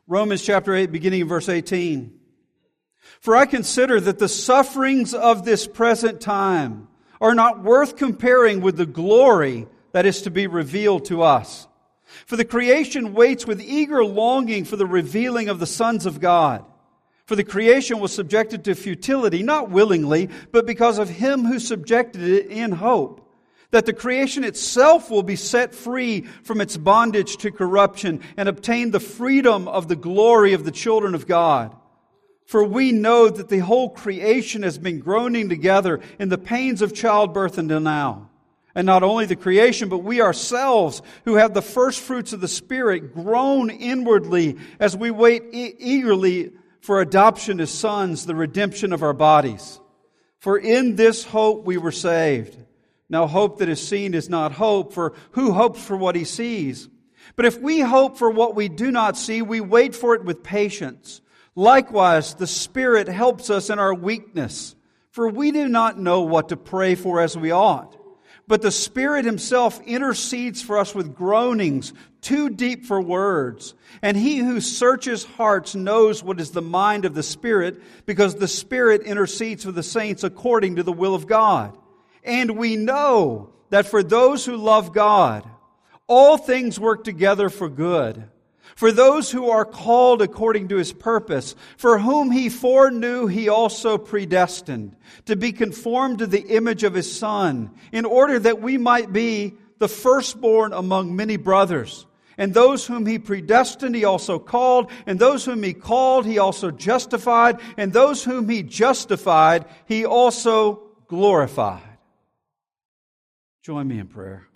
Romans chapter 8, beginning in verse 18. For I consider that the sufferings of this present time are not worth comparing with the glory that is to be revealed to us. For the creation waits with eager longing for the revealing of the sons of God. For the creation was subjected to futility, not willingly, but because of Him who subjected it in hope, that the creation itself will be set free from its bondage to corruption and obtain the freedom of the glory of the children of God. For we know that the whole creation has been groaning together in the pains of childbirth until now. And not only the creation, but we ourselves, who have the first fruits of the Spirit, groan inwardly as we wait eagerly for adoption as sons, the redemption of our bodies. For in this hope we were saved. Now hope that is seen is not hope, for who hopes for what he sees? But if we hope for what we do not see, we wait for it with patience. Likewise, the Spirit helps us in our weakness, for we do not know what to pray for as we ought. But the Spirit Himself intercedes for us with groanings too deep for words. And He who searches hearts knows what is the mind of the Spirit, because the Spirit intercedes for the saints according to the will of God. And we know that for those who love God, all things work together for good. For those who are called according to His purpose, for whom He foreknew, He also predestined to be conformed to the image of His Son, in order that we might be the firstborn among many brothers. And those whom He predestined, He also called. And those whom He called, He also justified. And those whom He justified, He also glorified. Join me in prayer.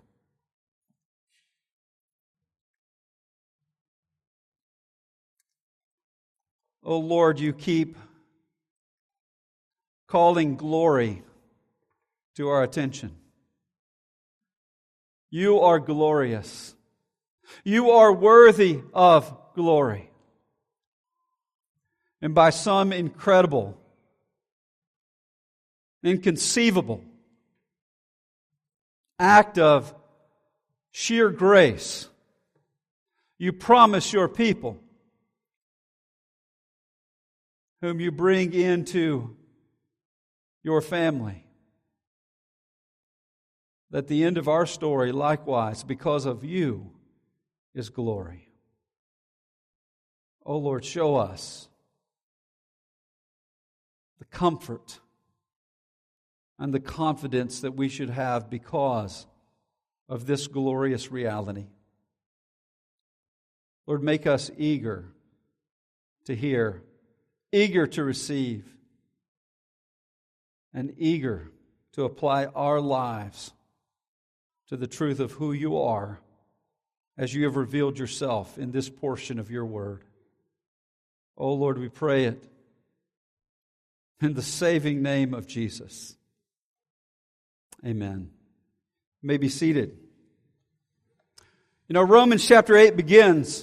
Oh Lord, You keep calling glory to our attention. You are glorious. You are worthy of glory. And by some incredible, inconceivable act of sheer grace, You promise Your people, whom You bring into Your family, that the end of our story, likewise, because of You, is glory. Oh Lord, show us the comfort and the confidence that we should have because of this glorious reality. Lord, make us eager to hear, eager to receive, and eager to apply our lives to the truth of who You are as You have revealed Yourself in this portion of Your Word. Oh Lord, we pray it in the saving name of Jesus. Amen. You may be seated. You know, Romans chapter 8 begins,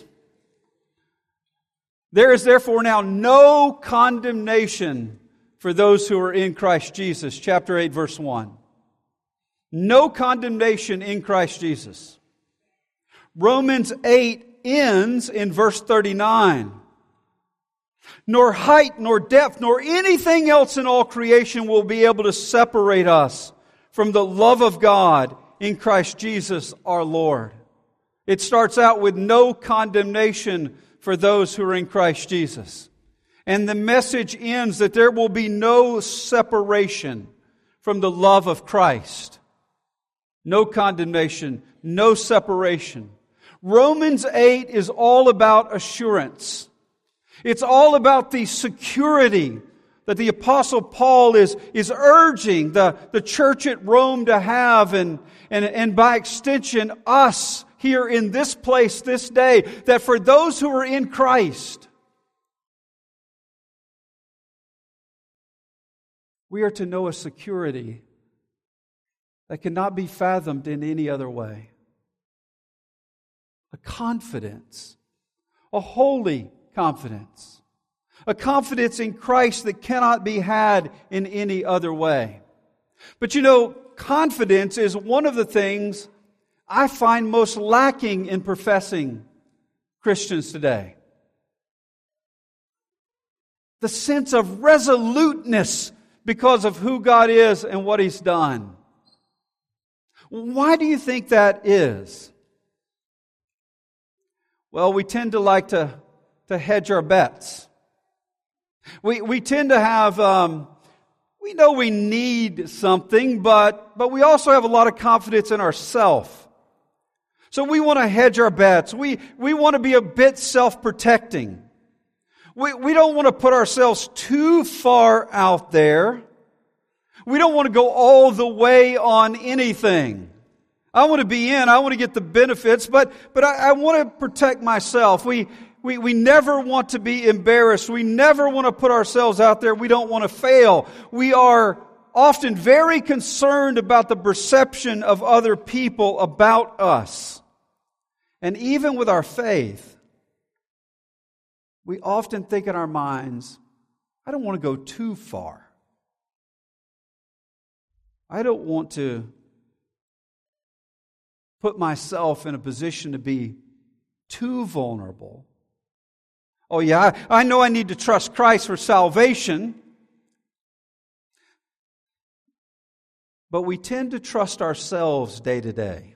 there is therefore now no condemnation for those who are in Christ Jesus. Chapter 8, verse 1. No condemnation in Christ Jesus. Romans 8 ends in verse 39. Nor height, nor depth, nor anything else in all creation will be able to separate us from the love of God in Christ Jesus our Lord. It starts out with no condemnation for those who are in Christ Jesus. And the message ends that there will be no separation from the love of Christ. No condemnation, no separation. Romans 8 is all about assurance. It's all about the security that the Apostle Paul is urging the church at Rome to have, and by extension us here in this place this day, that for those who are in Christ, we are to know a security that cannot be fathomed in any other way. A confidence, a holy confidence. A confidence in Christ that cannot be had in any other way. But you know, confidence is one of the things I find most lacking in professing Christians today. the sense of resoluteness because of who God is and what He's done. Why do you think that is? Well, we tend to like to hedge our bets. We tend to have, we know we need something, but we also have a lot of confidence in ourselves. So we want to hedge our bets. We want to be a bit self-protecting. We don't want to put ourselves too far out there. We don't want to go all the way on anything. I want to be in, I want to get the benefits, but I want to protect myself. We never want to be embarrassed. We never want to put ourselves out there. We don't want to fail. We are often very concerned about the perception of other people about us. And even with our faith, we often think in our minds, I don't want to go too far. I don't want to put myself in a position to be too vulnerable. Oh yeah, I know I need to trust Christ for salvation. But we tend to trust ourselves day to day.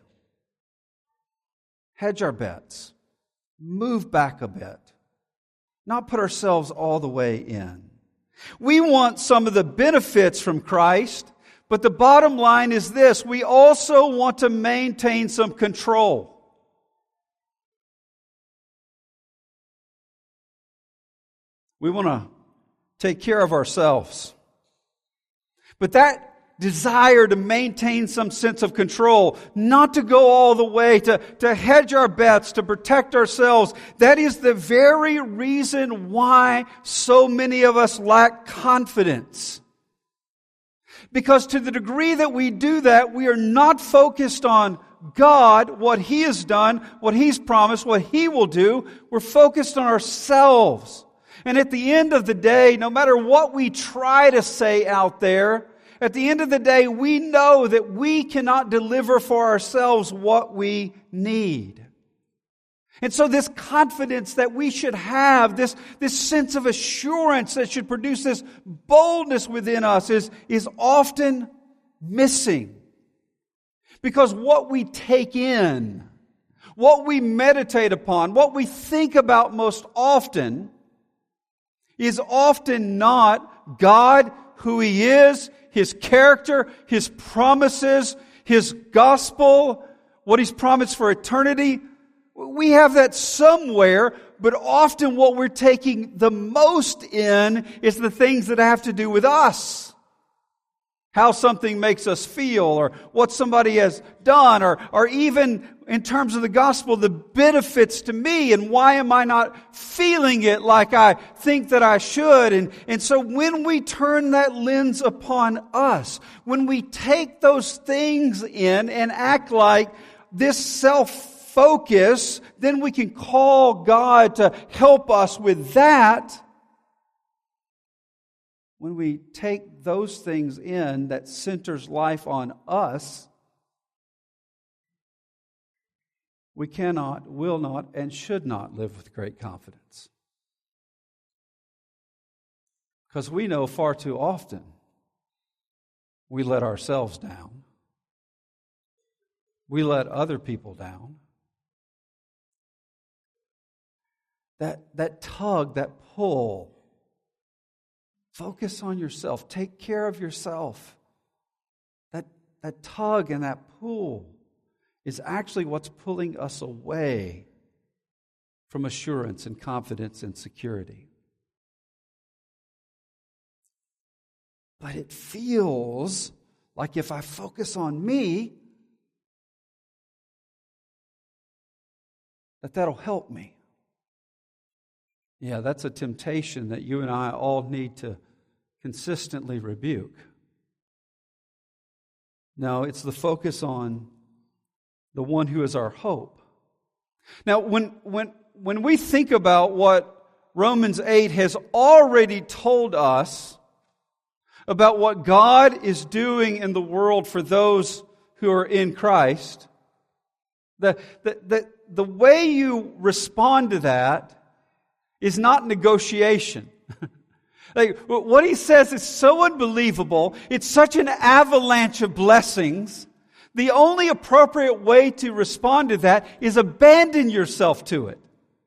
Hedge our bets. Move back a bit. Not put ourselves all the way in. We want some of the benefits from Christ, but the bottom line is this: we also want to maintain some control. We want to take care of ourselves. But that desire to maintain some sense of control, not to go all the way, to hedge our bets, to protect ourselves, that is the very reason why so many of us lack confidence. Because to the degree that we do that, we are not focused on God, what He has done, what He's promised, what He will do. We're focused on ourselves. And at the end of the day, no matter what we try to say out there, at the end of the day, we know that we cannot deliver for ourselves what we need. And so this confidence that we should have, this sense of assurance that should produce this boldness within us is often missing. Because what we take in, what we meditate upon, what we think about most often is often not God, who He is, His character, His promises, His gospel, what He's promised for eternity. We have that somewhere, but often what we're taking the most in is the things that have to do with us. How something makes us feel, or what somebody has done, or even in terms of the gospel, the benefits to me, and why am I not feeling it like I think that I should? And so when we turn that lens upon us, when we take those things in and act like this self-focus, then we can call God to help us with that. When we take those things in that centers life on us, we cannot, will not, and should not live with great confidence. Because we know far too often we let ourselves down. We let other people down. That tug, that pull. Focus on yourself. Take care of yourself. That tug and that pull is actually what's pulling us away from assurance and confidence and security. But it feels like if I focus on me, that'll help me. Yeah, that's a temptation that you and I all need to consistently rebuke. No, it's the focus on the one who is our hope. Now, when we think about what Romans 8 has already told us about what God is doing in the world for those who are in Christ, the way you respond to that is not negotiation. Like, what he says is so unbelievable. It's such an avalanche of blessings. The only appropriate way to respond to that is abandon yourself to it.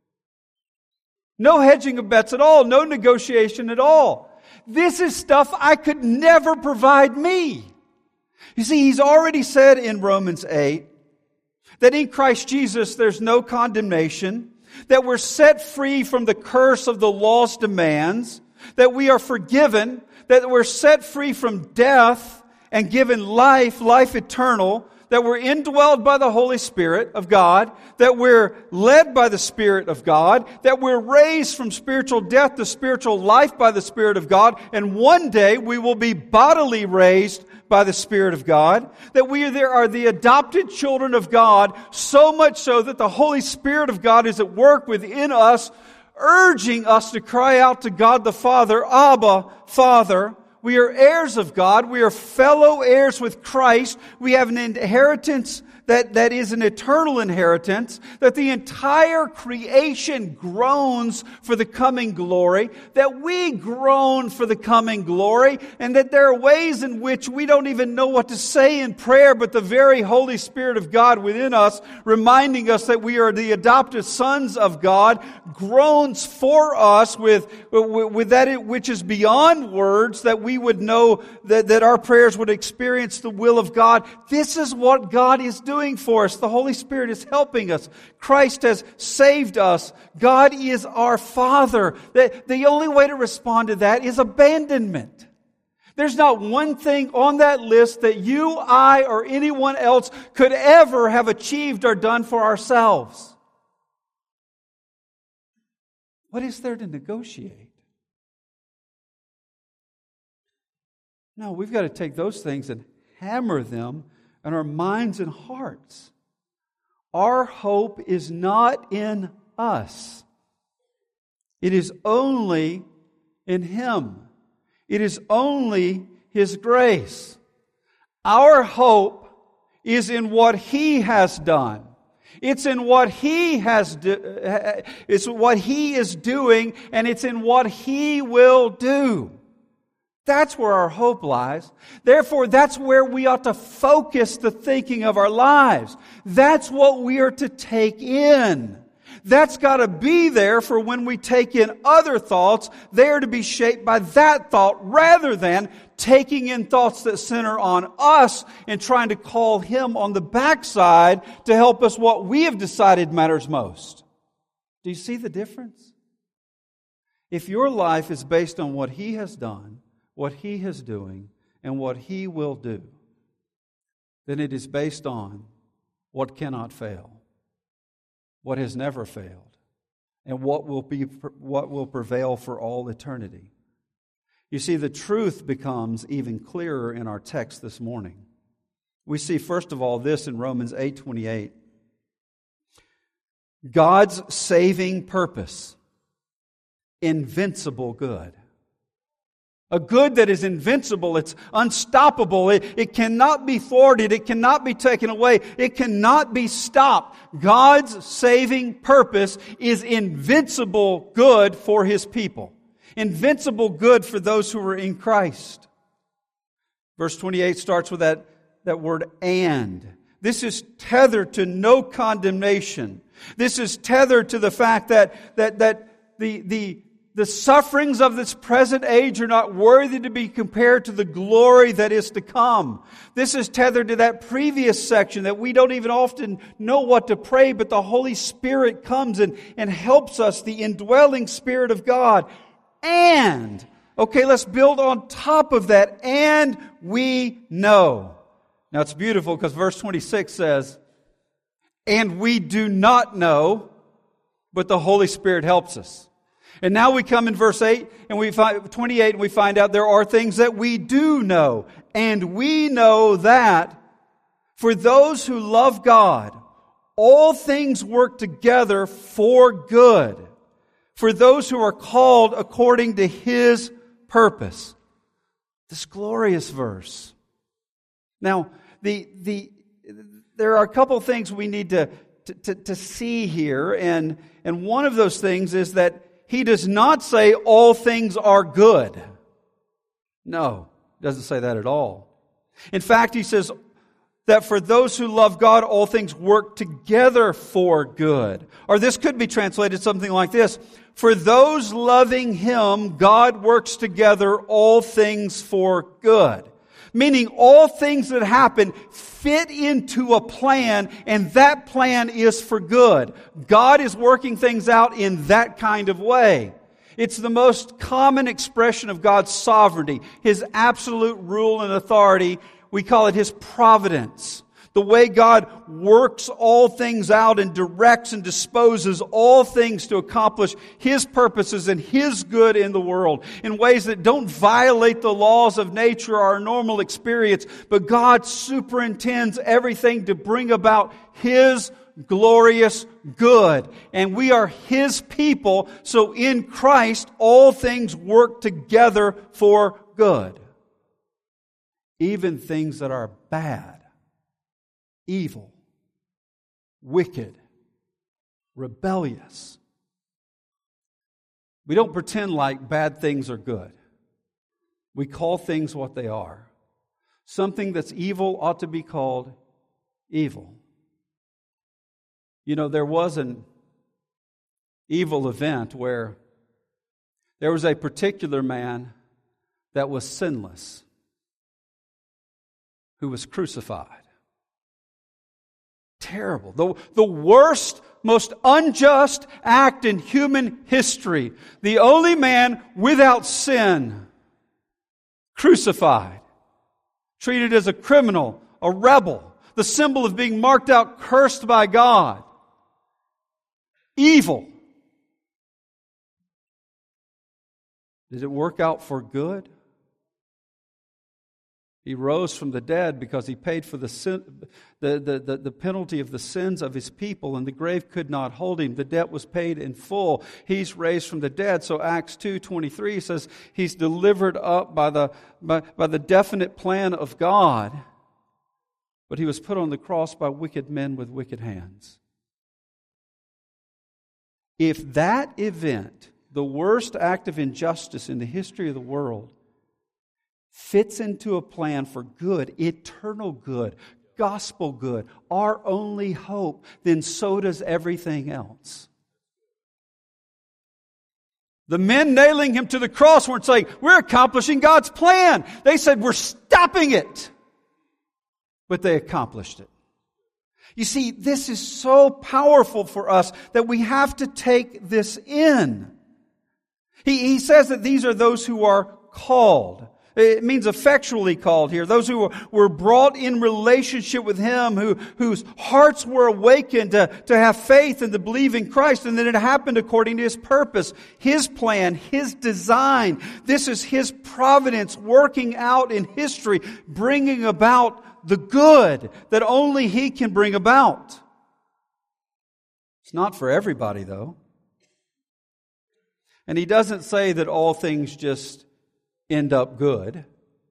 No hedging of bets at all. No negotiation at all. This is stuff I could never provide me. You see, he's already said in Romans 8 that in Christ Jesus there's no condemnation, that we're set free from the curse of the law's demands, that we are forgiven, that we're set free from death and given life eternal, that we're indwelled by the Holy Spirit of God, that we're led by the Spirit of God, that we're raised from spiritual death to spiritual life by the Spirit of God, and one day we will be bodily raised by the Spirit of God, that we are the adopted children of God, so much so that the Holy Spirit of God is at work within us, urging us to cry out to God the Father, Abba, Father. We are heirs of God. We are fellow heirs with Christ. We have an inheritance that is an eternal inheritance, that the entire creation groans for the coming glory, that we groan for the coming glory, and that there are ways in which we don't even know what to say in prayer, but the very Holy Spirit of God within us, reminding us that we are the adopted sons of God, groans for us with that which is beyond words, that we would know that our prayers would experience the will of God. This is what God is doing for us. The Holy Spirit is helping us. Christ has saved us. God is our Father. The only way to respond to that is abandonment. There's not one thing on that list that you, I, or anyone else could ever have achieved or done for ourselves. What is there to negotiate? No, we've got to take those things and hammer them in our minds and hearts. Our hope is not in us. It is only in Him. It is only His grace. Our hope is in what He has done. It's in what He it's what He is doing, and it's in what He will do. That's where our hope lies. Therefore, that's where we ought to focus the thinking of our lives. That's what we are to take in. That's got to be there for when we take in other thoughts. They are to be shaped by that thought rather than taking in thoughts that center on us and trying to call Him on the backside to help us what we have decided matters most. Do you see the difference? If your life is based on what He has done, what He is doing, and what He will do, then it is based on what cannot fail, what has never failed, and what will prevail for all eternity. You see, the truth becomes even clearer in our text this morning. We see, first of all, this in Romans 8:28. God's saving purpose, invincible good. A good that is invincible, it's unstoppable, it cannot be thwarted, it cannot be taken away, it cannot be stopped. God's saving purpose is invincible good for His people. Invincible good for those who are in Christ. Verse 28 starts with that word and. This is tethered to no condemnation. This is tethered to the fact that the sufferings of this present age are not worthy to be compared to the glory that is to come. This is tethered to that previous section that we don't even often know what to pray, but the Holy Spirit comes and helps us, the indwelling Spirit of God. And, okay, let's build on top of that, and we know. Now it's beautiful because verse 26 says, and we do not know, but the Holy Spirit helps us. And now we come in verse 8 and we find 28 and we find out there are things that we do know. And we know that for those who love God, all things work together for good. For those who are called according to His purpose. This glorious verse. Now, there are a couple things we need to see here. And one of those things is that He does not say all things are good. No, he doesn't say that at all. In fact, he says that for those who love God, all things work together for good. Or this could be translated something like this: for those loving Him, God works together all things for good. Meaning all things that happen fit into a plan, and that plan is for good. God is working things out in that kind of way. It's the most common expression of God's sovereignty, His absolute rule and authority. We call it His providence. The way God works all things out and directs and disposes all things to accomplish His purposes and His good in the world in ways that don't violate the laws of nature or our normal experience, but God superintends everything to bring about His glorious good. And we are His people, so in Christ all things work together for good. Even things that are bad, evil, wicked, rebellious. We don't pretend like bad things are good. We call things what they are. Something that's evil ought to be called evil. You know, there was an evil event where there was a particular man that was sinless who was crucified. Terrible. The worst, most unjust act in human history. The only man without sin crucified. Treated as a criminal, a rebel. The symbol of being marked out, cursed by God. Evil. Did it work out for good? He rose from the dead because He paid for the penalty of the sins of His people, and the grave could not hold Him. The debt was paid in full. He's raised from the dead. So Acts 2:23 says He's delivered up by the definite plan of God. But He was put on the cross by wicked men with wicked hands. If that event, the worst act of injustice in the history of the world, fits into a plan for good, eternal good, gospel good, our only hope, then so does everything else. The men nailing Him to the cross weren't saying, we're accomplishing God's plan. They said, we're stopping it. But they accomplished it. You see, this is so powerful for us that we have to take this in. He says that these are those who are called. It means effectually called here. Those who were brought in relationship with Him, whose hearts were awakened to have faith and to believe in Christ, and then it happened according to His purpose, His plan, His design. This is His providence working out in history, bringing about the good that only He can bring about. It's not for everybody, though. And He doesn't say that all things just end up good.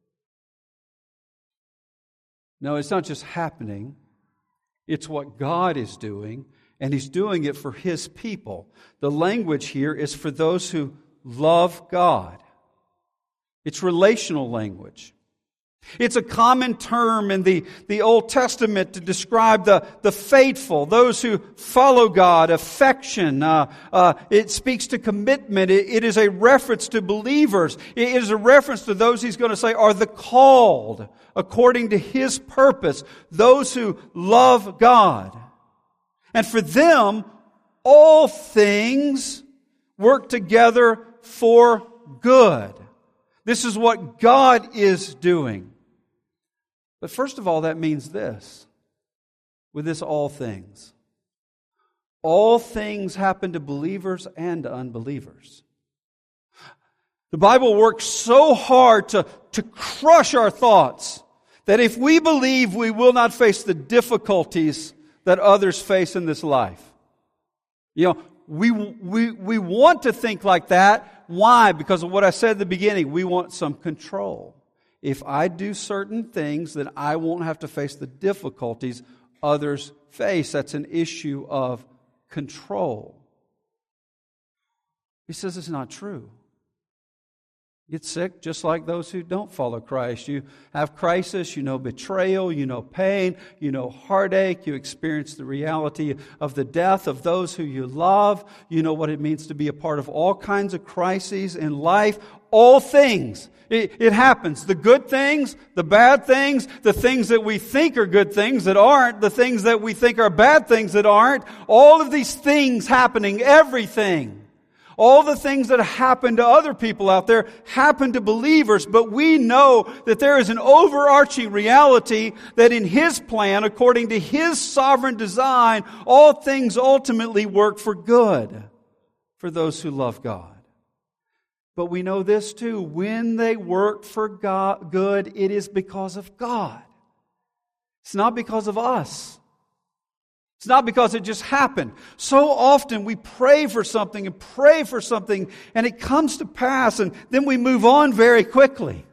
No, it's not just happening. It's what God is doing, and He's doing it for His people. The language here is for those who love God. It's relational language. It's a common term in the Old Testament to describe the faithful, those who follow God, affection. It speaks to commitment. It is a reference to believers. It is a reference to those He's going to say are the called according to His purpose, those who love God. And for them, all things work together for good. This is what God is doing. But first of all, that means this. With this all things. All things happen to believers and to unbelievers. The Bible works so hard to crush our thoughts that if we believe, we will not face the difficulties that others face in this life. You know, we want to think like that. Why? Because of what I said at the beginning. We want some control. If I do certain things, then I won't have to face the difficulties others face. That's an issue of control. He says it's not true. You get sick just like those who don't follow Christ. You have crisis, you know betrayal, you know pain, you know heartache, you experience the reality of the death of those who you love, you know what it means to be a part of all kinds of crises in life, all things. It happens. The good things, the bad things, the things that we think are good things that aren't, the things that we think are bad things that aren't, all of these things happening, everything. All the things that happen to other people out there happen to believers, but we know that there is an overarching reality that in His plan, according to His sovereign design, all things ultimately work for good for those who love God. But we know this too, when they work for God, good, it is because of God. It's not because of us. It's not because it just happened. So often we pray for something and it comes to pass and then we move on very quickly.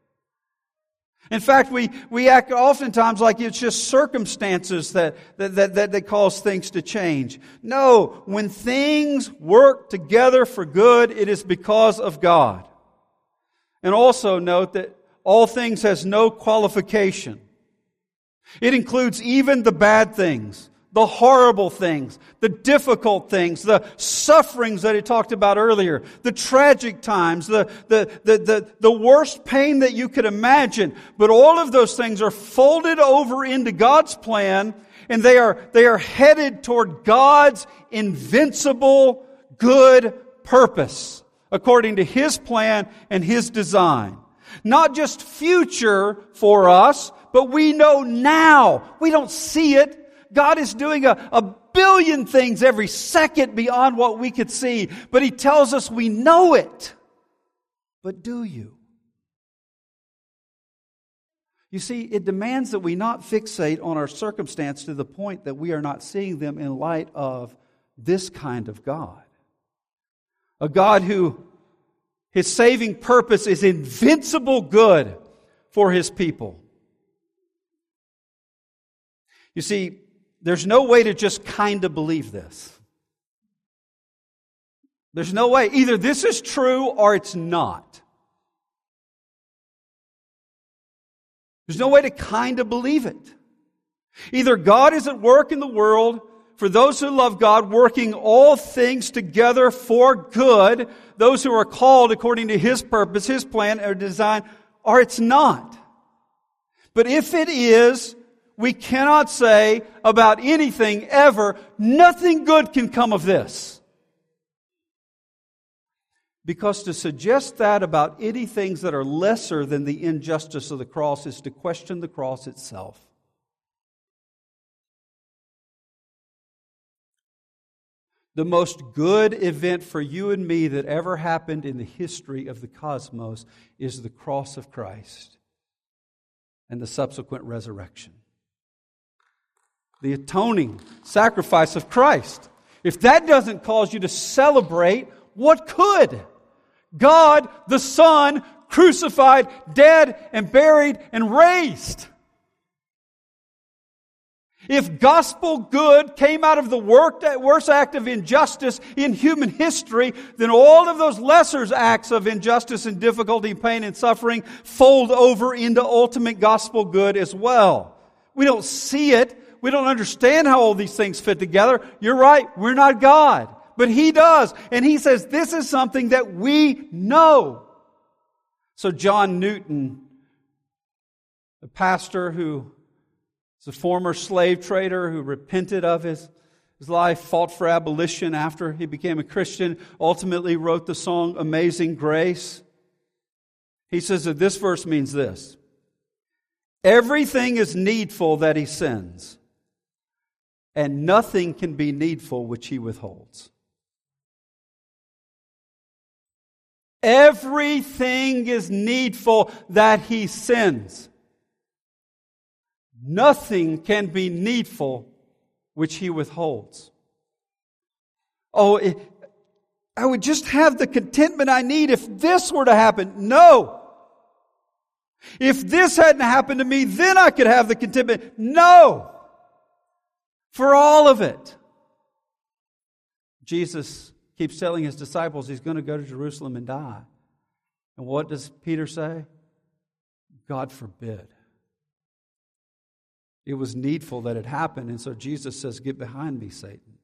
In fact, we act oftentimes like it's just circumstances that cause things to change. No, when things work together for good, it is because of God. And also note that all things has no qualification. It includes even the bad things, the horrible things, the difficult things, the sufferings that he talked about earlier, the tragic times, the worst pain that you could imagine. But all of those things are folded over into God's plan, and they are headed toward God's invincible good purpose, according to His plan and His design. Not just future for us, but we know now. We don't see it. God is doing a billion things every second beyond what we could see. But He tells us we know it. But do you? You see, it demands that we not fixate on our circumstance to the point that we are not seeing them in light of this kind of God. A God who His saving purpose is invincible good for His people. You see, there's no way to just kind of believe this. There's no way. Either this is true or it's not. There's no way to kind of believe it. Either God is at work in the world for those who love God, working all things together for good, those who are called according to His purpose, His plan, or design, or it's not. But if it is, we cannot say about anything ever, nothing good can come of this. Because to suggest that about any things that are lesser than the injustice of the cross is to question the cross itself. The most good event for you and me that ever happened in the history of the cosmos is the cross of Christ and the subsequent resurrection. The atoning sacrifice of Christ. If that doesn't cause you to celebrate, what could? God, the Son, crucified, dead, and buried, and raised. If gospel good came out of the worst act of injustice in human history, then all of those lesser acts of injustice and difficulty, pain and suffering fold over into ultimate gospel good as well. We don't see it. We don't understand how all these things fit together. You're right, we're not God. But He does. And He says this is something that we know. So John Newton, a pastor who is a former slave trader who repented of his life, fought for abolition after he became a Christian, ultimately wrote the song Amazing Grace. He says that this verse means this: everything is needful that He sends, and nothing can be needful which He withholds. Everything is needful that He sends. Nothing can be needful which He withholds. I would just have the contentment I need if this were to happen. No. If this hadn't happened to me, then I could have the contentment. No. For all of it. Jesus keeps telling his disciples he's going to go to Jerusalem and die. And what does Peter say? God forbid. It was needful that it happened, and so Jesus says, "Get behind me, Satan.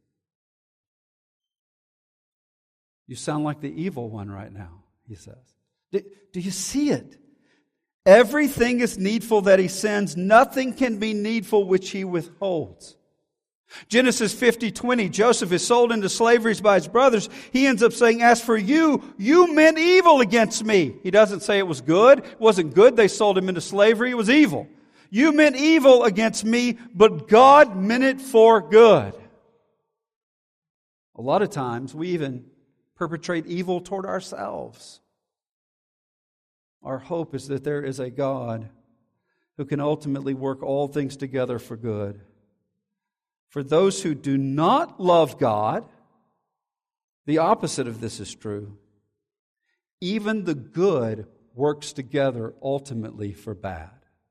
You sound like the evil one right now," he says. Do you see it? Everything is needful that he sends. Nothing can be needful which he withholds. Genesis 50:20, Joseph is sold into slavery by his brothers. He ends up saying, "As for you, you meant evil against me." He doesn't say it was good. It wasn't good they sold him into slavery. It was evil. "You meant evil against me, but God meant it for good." A lot of times we even perpetrate evil toward ourselves. Our hope is that there is a God who can ultimately work all things together for good. For those who do not love God, the opposite of this is true. Even the good works together ultimately for bad.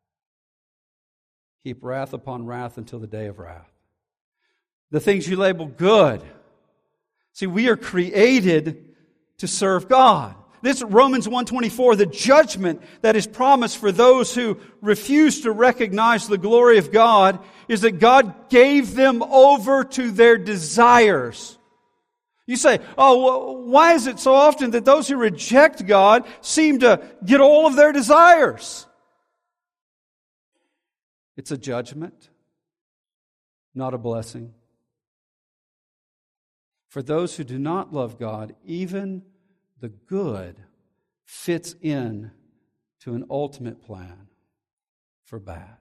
Heap wrath upon wrath until the day of wrath. The things you label good. See, we are created to serve God. This Romans 1:24, the judgment that is promised for those who refuse to recognize the glory of God is that God gave them over to their desires. You say, "Oh, why is it so often that those who reject God seem to get all of their desires?" It's a judgment, not a blessing. For those who do not love God, even the good fits in to an ultimate plan for bad.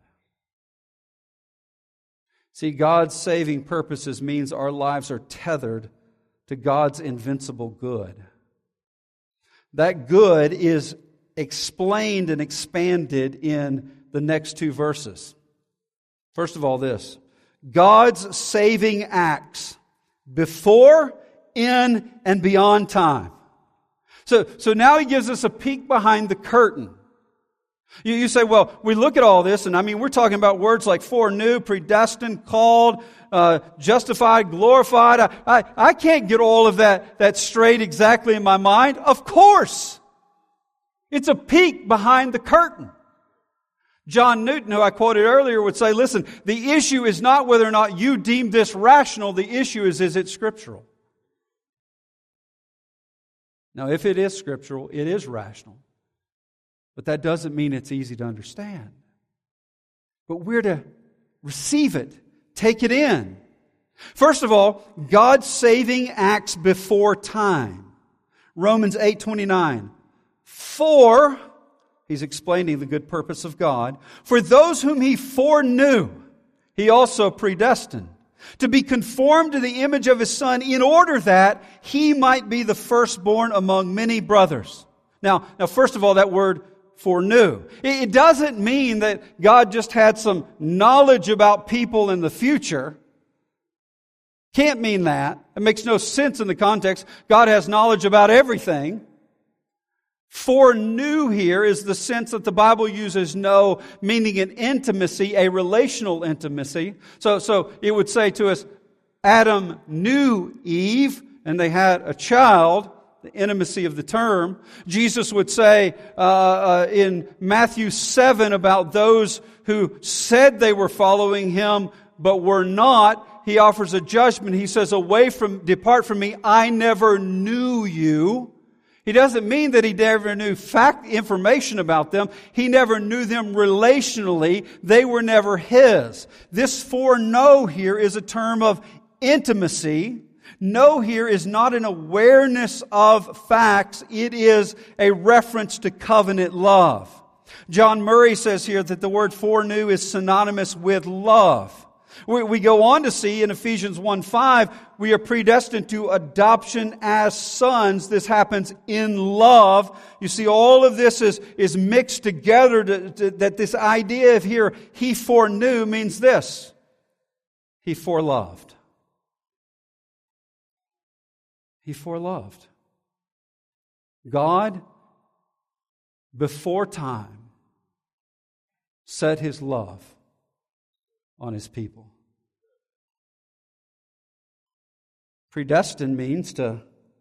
See, God's saving purposes means our lives are tethered to God's invincible good. That good is explained and expanded in the next two verses. First of all, this: God's saving acts before, in, and beyond time. So now he gives us a peek behind the curtain. You say, well, we look at all this, and I mean, we're talking about words like foreknew, predestined, called, justified, glorified. I can't get all of that straight exactly in my mind. Of course. It's a peek behind the curtain. John Newton, who I quoted earlier, would say, listen, the issue is not whether or not you deem this rational. The issue is it scriptural? Now, if it is scriptural, it is rational. But that doesn't mean it's easy to understand. But we're to receive it, take it in. First of all, God's saving acts before time. Romans 8:29. For, he's explaining the good purpose of God, for those whom he foreknew, he also predestined to be conformed to the image of his Son, in order that he might be the firstborn among many brothers. Now, first of all, that word foreknew. It doesn't mean that God just had some knowledge about people in the future. Can't mean that. It makes no sense in the context. God has knowledge about everything. Foreknew here is the sense that the Bible uses know, meaning an intimacy, a relational intimacy. So it would say to us, Adam knew Eve, and they had a child, the intimacy of the term. Jesus would say in Matthew 7 about those who said they were following him, but were not. He offers a judgment. He says, depart from me, I never knew you. He doesn't mean that he never knew information about them. He never knew them relationally. They were never his. This foreknow here is a term of intimacy. Know here is not an awareness of facts. It is a reference to covenant love. John Murray says here that the word foreknew is synonymous with love. We go on to see in Ephesians 1:5, we are predestined to adoption as sons. This happens in love. You see, all of this is mixed together that this idea of here, he foreknew, means this: he foreloved. He foreloved. God, before time, set his love on his people. Predestined means to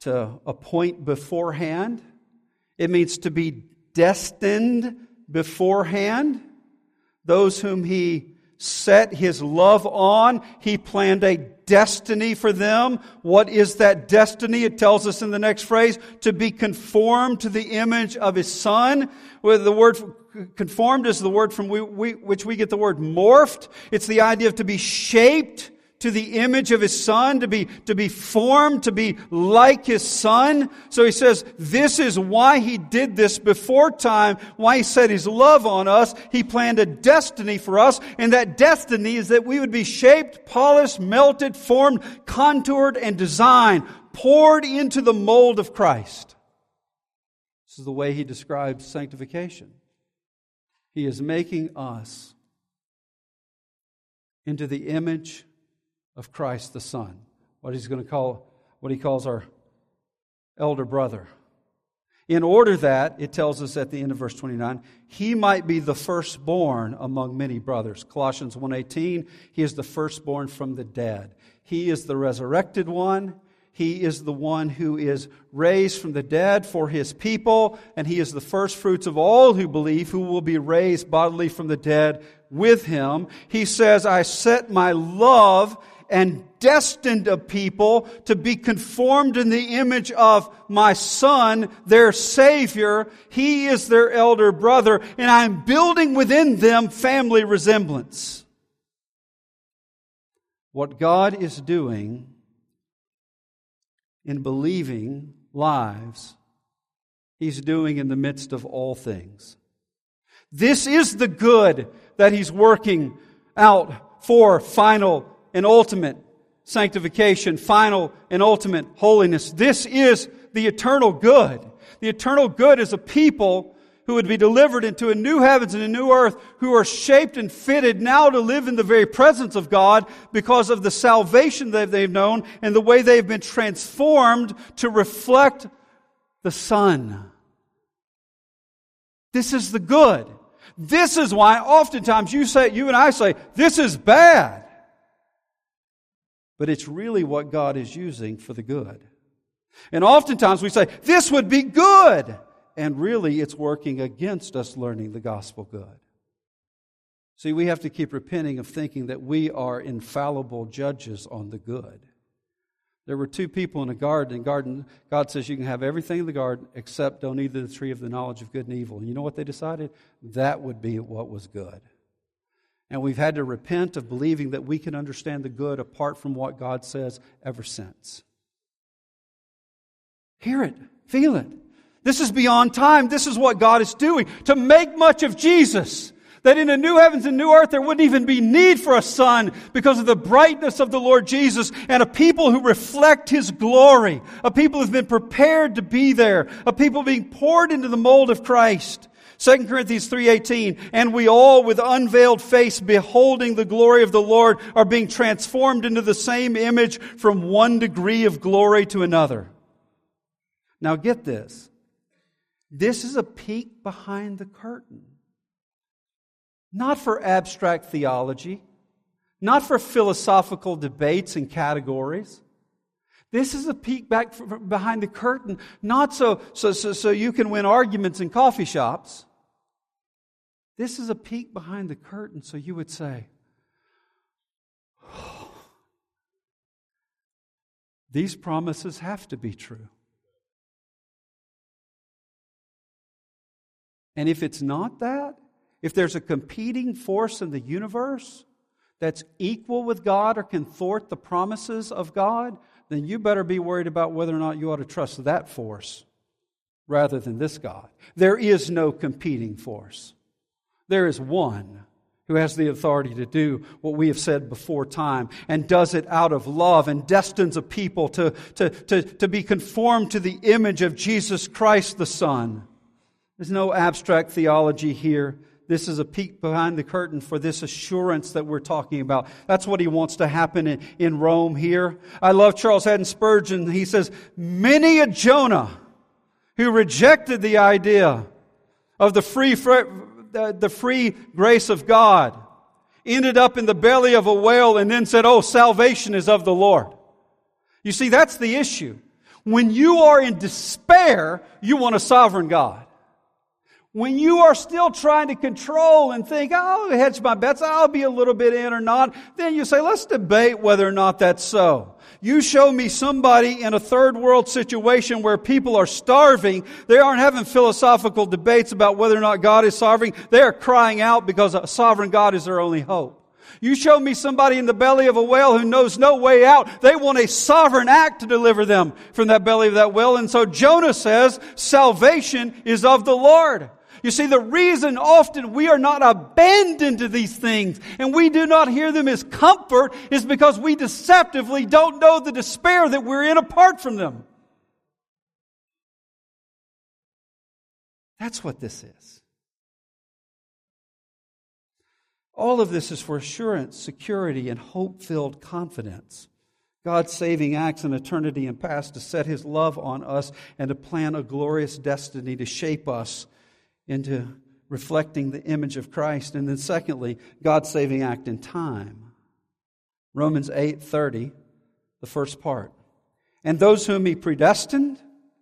to appoint beforehand. It means to be destined beforehand. Those whom He set His love on, He planned a destiny for them. What is that destiny? It tells us in the next phrase, to be conformed to the image of His Son. Where the word conformed is the word from which we get the word morphed. It's the idea of to be shaped to the image of His Son, to be formed, to be like His Son. So He says, this is why He did this before time, why He set His love on us. He planned a destiny for us, and that destiny is that we would be shaped, polished, melted, formed, contoured, and designed, poured into the mold of Christ. This is the way He describes sanctification. He is making us into the image of Christ the Son. What He calls our elder brother. In order that, it tells us at the end of verse 29, He might be the firstborn among many brothers. Colossians 1:18, He is the firstborn from the dead. He is the resurrected one. He is the one who is raised from the dead for His people, and He is the first fruits of all who believe, who will be raised bodily from the dead with Him. He says, I set my love and destined a people to be conformed in the image of my Son, their Savior. He is their elder brother, and I'm building within them family resemblance. What God is doing in believing lives, He's doing in the midst of all things. This is the good that He's working out for final and ultimate sanctification, final and ultimate holiness. This is the eternal good. The eternal good is a people who would be delivered into a new heavens and a new earth, who are shaped and fitted now to live in the very presence of God because of the salvation that they've known and the way they've been transformed to reflect the Son. This is the good. This is why oftentimes you and I say, this is bad. But it's really what God is using for the good. And oftentimes we say, this would be good. And really it's working against us learning the gospel good. See, we have to keep repenting of thinking that we are infallible judges on the good. There were two people in a garden. God says you can have everything in the garden except don't eat the tree of the knowledge of good and evil. And you know what they decided? That would be what was good. And we've had to repent of believing that we can understand the good apart from what God says ever since. Hear it. Feel it. This is beyond time. This is what God is doing. To make much of Jesus. That in a new heavens and new earth there wouldn't even be need for a sun because of the brightness of the Lord Jesus and a people who reflect His glory. A people who have been prepared to be there. A people being poured into the mold of Christ. 2 Corinthians 3:18, and we all with unveiled face beholding the glory of the Lord are being transformed into the same image from one degree of glory to another. Now get this. This is a peek behind the curtain. Not for abstract theology, not for philosophical debates and categories. This is a peek back behind the curtain, not so you can win arguments in coffee shops. This is a peek behind the curtain so you would say, oh, these promises have to be true. And if it's not that, if there's a competing force in the universe that's equal with God or can thwart the promises of God, then you better be worried about whether or not you ought to trust that force rather than this God. There is no competing force. There is one who has the authority to do what we have said before time and does it out of love and destines a people to be conformed to the image of Jesus Christ the Son. There's no abstract theology here. This is a peek behind the curtain for this assurance that we're talking about. That's what he wants to happen in Rome here. I love Charles Haddon Spurgeon. He says, many a Jonah who rejected the idea of the free grace of God ended up in the belly of a whale and then said, oh, salvation is of the Lord. You see, that's the issue. When you are in despair, you want a sovereign God. When you are still trying to control and think, I'll hedge my bets, I'll be a little bit in or not, then you say, let's debate whether or not that's so. You show me somebody in a third world situation where people are starving. They aren't having philosophical debates about whether or not God is sovereign. They are crying out because a sovereign God is their only hope. You show me somebody in the belly of a whale who knows no way out. They want a sovereign act to deliver them from that belly of that whale. And so Jonah says, salvation is of the Lord. You see, the reason often we are not abandoned to these things and we do not hear them as comfort is because we deceptively don't know the despair that we're in apart from them. That's what this is. All of this is for assurance, security, and hope-filled confidence. God's saving acts in eternity and past to set His love on us and to plan a glorious destiny to shape us into reflecting the image of Christ. And then secondly, God's saving act in time. Romans 8:30, the first part. And those whom He predestined,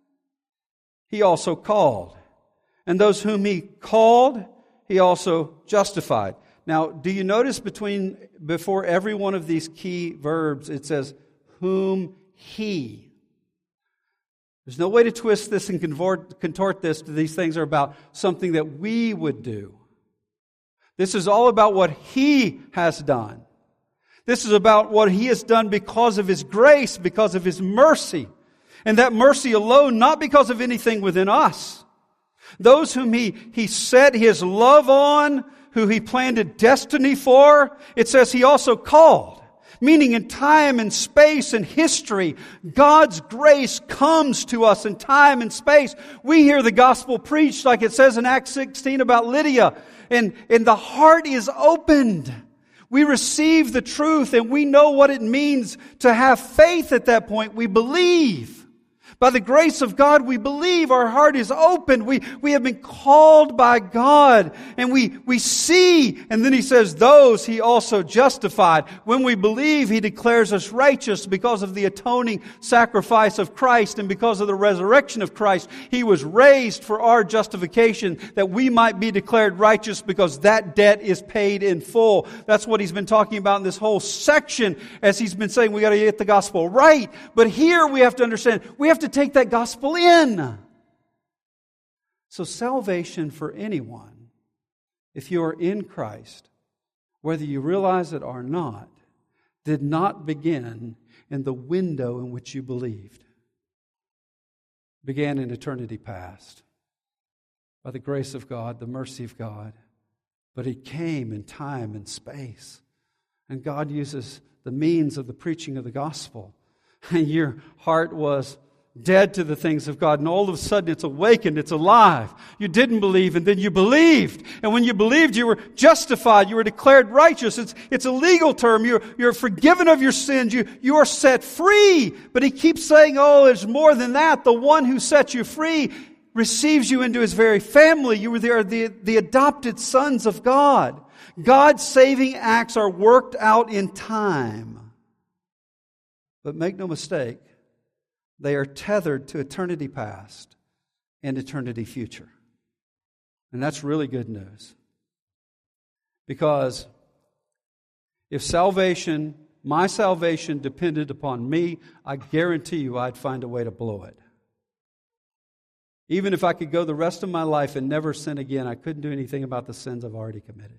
He also called. And those whom He called, He also justified. Now, do you notice before every one of these key verbs, it says, whom He. There's no way to twist this and contort this. These things are about something that we would do. This is all about what He has done. This is about what He has done because of His grace, because of His mercy. And that mercy alone, not because of anything within us. Those whom He set His love on, who He planned a destiny for, it says He also called. Meaning in time and space and history, God's grace comes to us in time and space. We hear the gospel preached like it says in Acts 16 about Lydia. And the heart is opened. We receive the truth and we know what it means to have faith at that point. We believe. By the grace of God, we believe. Our heart is open. We have been called by God. And we see. And then He says, those He also justified. When we believe, He declares us righteous because of the atoning sacrifice of Christ and because of the resurrection of Christ. He was raised for our justification, that we might be declared righteous because that debt is paid in full. That's what He's been talking about in this whole section as He's been saying we got to get the gospel right. But here we have to understand, we have to take that gospel in. So salvation for anyone, if you are in Christ, whether you realize it or not, did not begin in the window in which you believed. It began in eternity past. By the grace of God, the mercy of God. But He came in time and space. And God uses the means of the preaching of the gospel. And your heart was dead to the things of God, and all of a sudden it's awakened, it's alive. You didn't believe, and then you believed. And when you believed, you were justified, you were declared righteous. It's a legal term. You're forgiven of your sins. You are set free. But He keeps saying, oh, there's more than that. The one who sets you free receives you into His very family. You were the adopted sons of God. God's saving acts are worked out in time. But make no mistake, they are tethered to eternity past and eternity future. And that's really good news. Because if my salvation depended upon me, I guarantee you I'd find a way to blow it. Even if I could go the rest of my life and never sin again, I couldn't do anything about the sins I've already committed.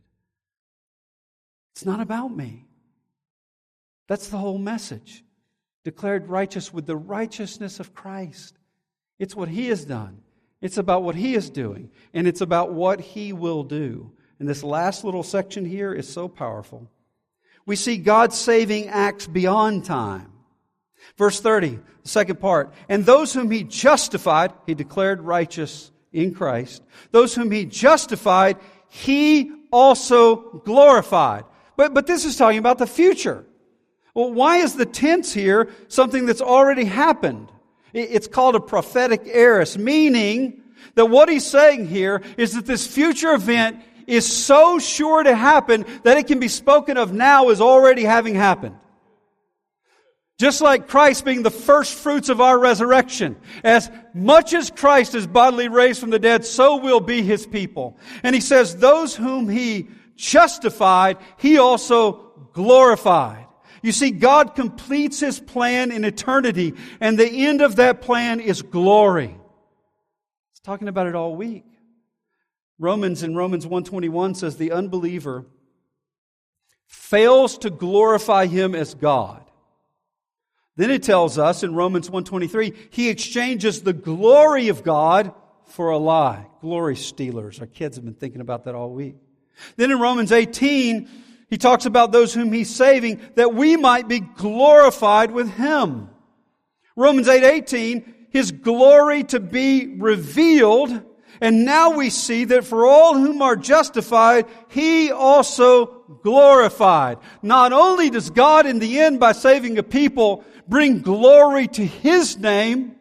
It's not about me. That's the whole message. Declared righteous with the righteousness of Christ. It's what He has done. It's about what He is doing. And it's about what He will do. And this last little section here is so powerful. We see God's saving acts beyond time. Verse 30, the second part. And those whom He justified, He declared righteous in Christ. Those whom He justified, He also glorified. But this is talking about the future. Well, why is the tense here something that's already happened? It's called a prophetic aorist, meaning that what he's saying here is that this future event is so sure to happen that it can be spoken of now as already having happened. Just like Christ being the first fruits of our resurrection. As much as Christ is bodily raised from the dead, so will be His people. And He says, those whom He justified, He also glorified. You see, God completes His plan in eternity, and the end of that plan is glory. It's talking about it all week. Romans 1:21 says the unbeliever fails to glorify Him as God. Then it tells us in Romans 1:23, he exchanges the glory of God for a lie. Glory stealers. Our kids have been thinking about that all week. Then in Romans 18, he talks about those whom He's saving, that we might be glorified with Him. Romans 8:18, His glory to be revealed. And now we see that for all whom are justified, He also glorified. Not only does God in the end, by saving a people, bring glory to His name,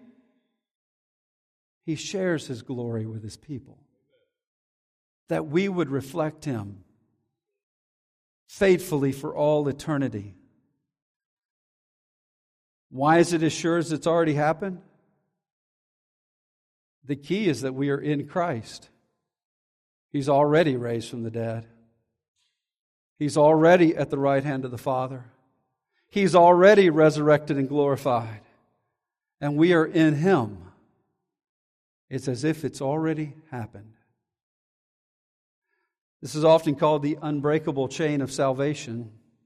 He shares His glory with His people. That we would reflect Him faithfully for all eternity. Why is it as sure as it's already happened? The key is that we are in Christ. He's already raised from the dead. He's already at the right hand of the Father. He's already resurrected and glorified. And we are in Him. It's as if it's already happened. This is often called the unbreakable chain of salvation,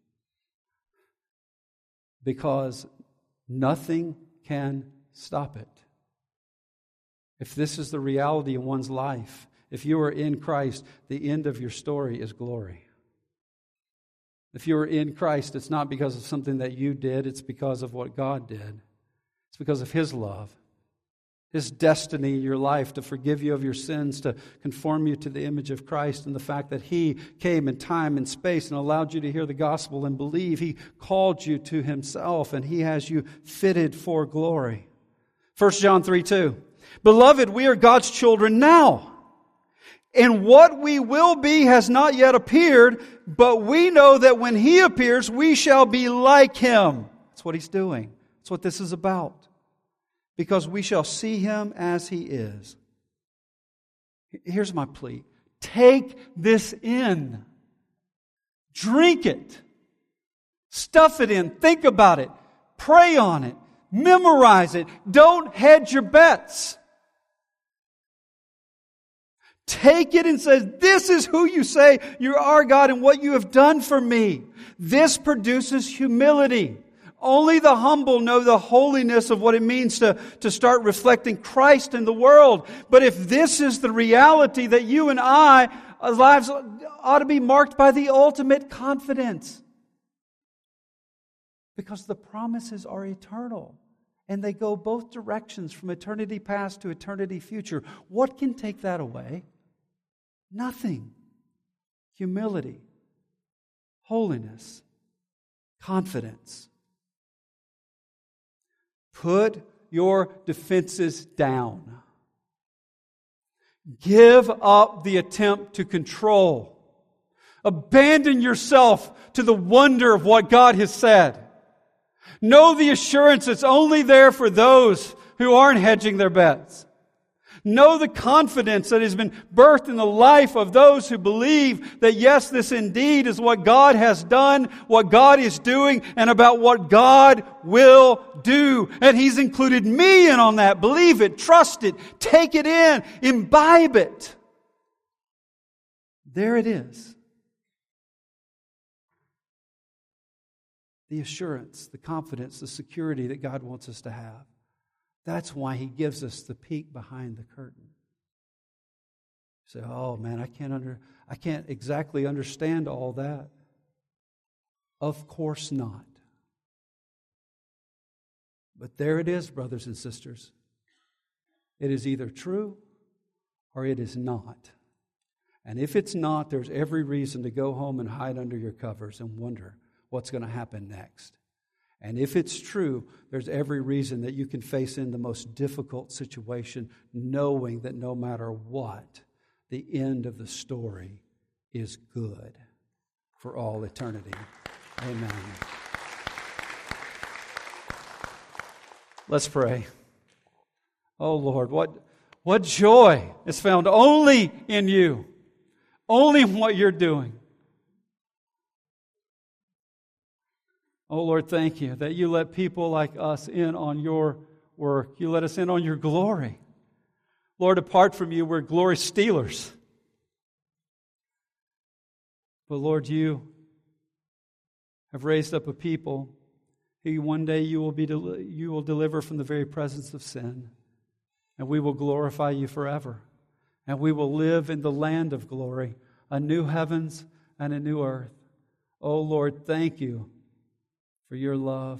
because nothing can stop it. If this is the reality in one's life, if you are in Christ, the end of your story is glory. If you are in Christ, it's not because of something that you did, it's because of what God did. It's because of His love, His destiny in your life to forgive you of your sins, to conform you to the image of Christ, and the fact that He came in time and space and allowed you to hear the gospel and believe. He called you to Himself, and He has you fitted for glory. 1 John 3:2. Beloved, we are God's children now, and what we will be has not yet appeared, but we know that when He appears, we shall be like Him. That's what He's doing. That's what this is about. Because we shall see Him as He is. Here's my plea. Take this in. Drink it. Stuff it in. Think about it. Pray on it. Memorize it. Don't hedge your bets. Take it and say, this is who you say you are, God, and what you have done for me. This produces humility. Only the humble know the holiness of what it means to start reflecting Christ in the world. But if this is the reality, that you and I, our lives ought to be marked by the ultimate confidence. Because the promises are eternal. And they go both directions, from eternity past to eternity future. What can take that away? Nothing. Humility, holiness, confidence. Put your defenses down. Give up the attempt to control. Abandon yourself to the wonder of what God has said. Know the assurance it's only there for those who aren't hedging their bets. Know the confidence that has been birthed in the life of those who believe that yes, this indeed is what God has done, what God is doing, and about what God will do. And He's included me in on that. Believe it, trust it, take it in, imbibe it. There it is. The assurance, the confidence, the security that God wants us to have. That's why He gives us the peek behind the curtain. You say, oh man, I can't exactly understand all that. Of course not. But there it is, brothers and sisters. It is either true or it is not. And if it's not, there's every reason to go home and hide under your covers and wonder what's going to happen next. And if it's true, there's every reason that you can face in the most difficult situation, knowing that no matter what, the end of the story is good for all eternity. Amen. Let's pray. Oh Lord, what joy is found only in you, only in what you're doing. Oh Lord, thank you that you let people like us in on your work. You let us in on your glory. Lord, apart from you, we're glory stealers. But Lord, you have raised up a people who one day you will deliver from the very presence of sin. And we will glorify you forever. And we will live in the land of glory, a new heavens and a new earth. Oh Lord, thank you for your love.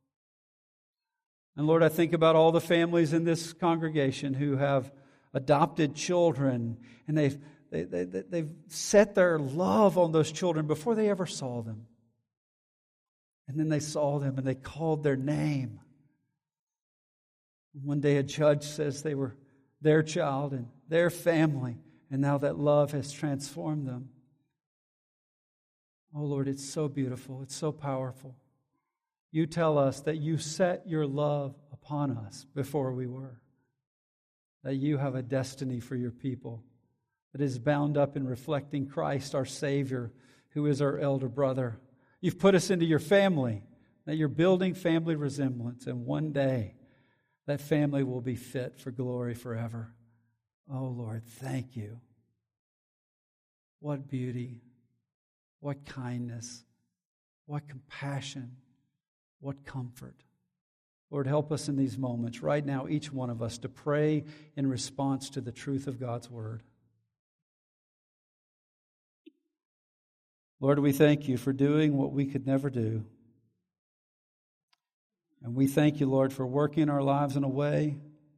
And Lord, I think about all the families in this congregation who have adopted children, and they've set their love on those children before they ever saw them. And then they saw them and they called their name. One day a judge says they were their child and their family, and now that love has transformed them. Oh Lord, it's so beautiful. It's so powerful. You tell us that you set your love upon us before we were. That you have a destiny for your people that is bound up in reflecting Christ, our Savior, who is our elder brother. You've put us into your family, that you're building family resemblance, and one day that family will be fit for glory forever. Oh Lord, thank you. What beauty, what kindness, what compassion, what comfort. Lord, help us in these moments, right now, each one of us, to pray in response to the truth of God's Word. Lord, we thank you for doing what we could never do. And we thank you, Lord, for working our lives in a way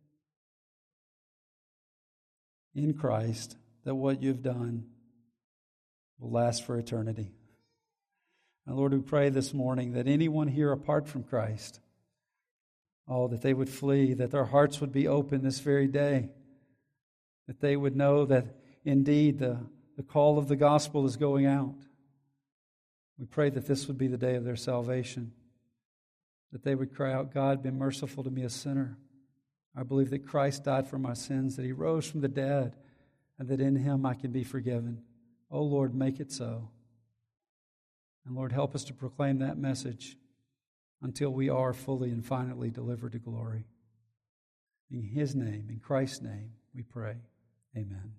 in Christ that what you've done will last for eternity. And Lord, we pray this morning that anyone here apart from Christ, that they would flee, that their hearts would be open this very day, that they would know that indeed the call of the gospel is going out. We pray that this would be the day of their salvation, that they would cry out, God, be merciful to me, a sinner. I believe that Christ died for my sins, that He rose from the dead, and that in Him I can be forgiven. Oh Lord, make it so. And Lord, help us to proclaim that message until we are fully and finally delivered to glory. In His name, in Christ's name, we pray. Amen.